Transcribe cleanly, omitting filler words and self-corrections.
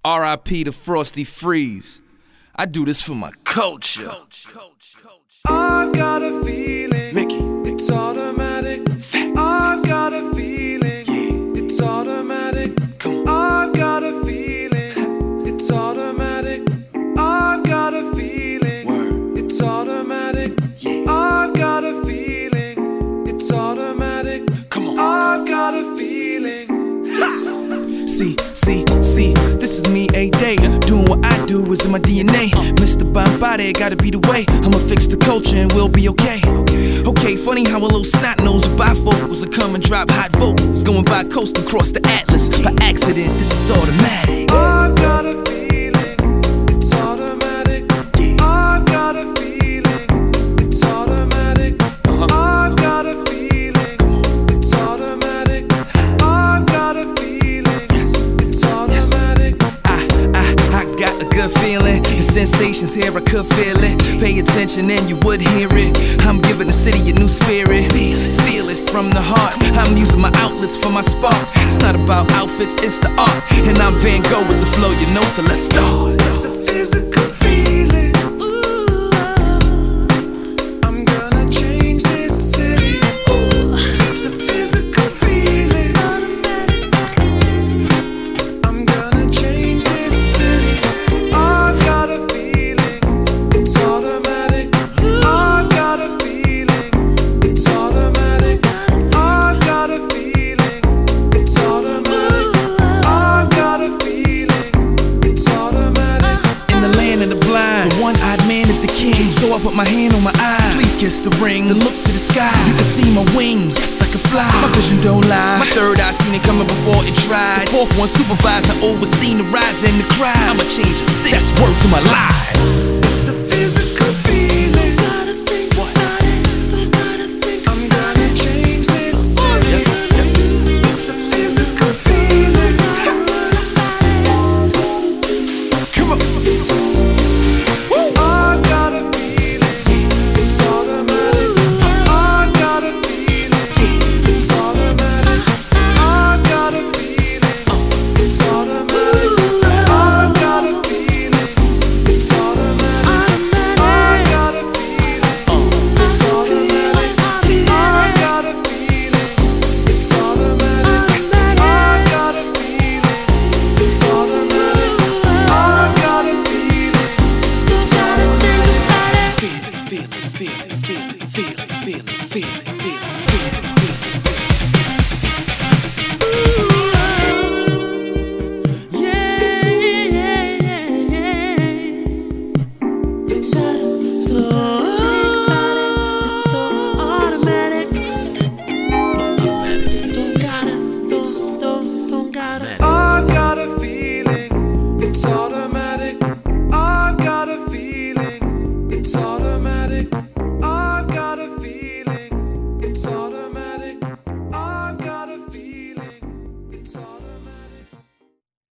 R.I.P. to Frosty Freeze. I do this for my culture. I've got a feeling, Mickey, it's automatic. Facts. I've got a feeling, Yeah. it's automatic. Come on. I've got a feeling, it's automatic. I've got a feeling, Word. it's automatic. Yeah. I've got a feeling, it's automatic. Come on. I've got a feeling. See, this is me a day. Doing what I do is in my DNA. Mr. Bombade, gotta be the way. I'ma fix the culture and we'll be okay. Okay, funny how a little snot nose bifocals will come and drop hot vocals. Going by coast across the Atlas. By accident, this is automatic. I've got a feeling, it's automatic. I've got a feeling, it's automatic. I've got a feeling, it's automatic. I've got a feeling, it's automatic. I got a good feeling. The sensations here, I could feel it. Pay attention and you would hear it. I'm giving the city a new spirit. Feel it from the heart. I'm using my outlets for my spark. It's not about outfits, it's the art. And I'm Van Gogh with the flow, you know, so let's start. It's a physical feeling. I'm gonna change this city. It's a physical feeling. I'm gonna change this city. I've got a feeling, it's automatic. I've got a feeling, it's automatic. I've got a feeling, it's automatic. I've got a feeling, it's automatic. In the land of the blind, the one-eyed man is the king. So I put my hand on my eye. Please kiss the ring, then look to the sky. You can see my wings, yes, I can fly. My vision don't lie. My third eye seen it coming before it tried. The fourth one supervising, overseen the rise and the cries. I'ma change the city, that's word to my life.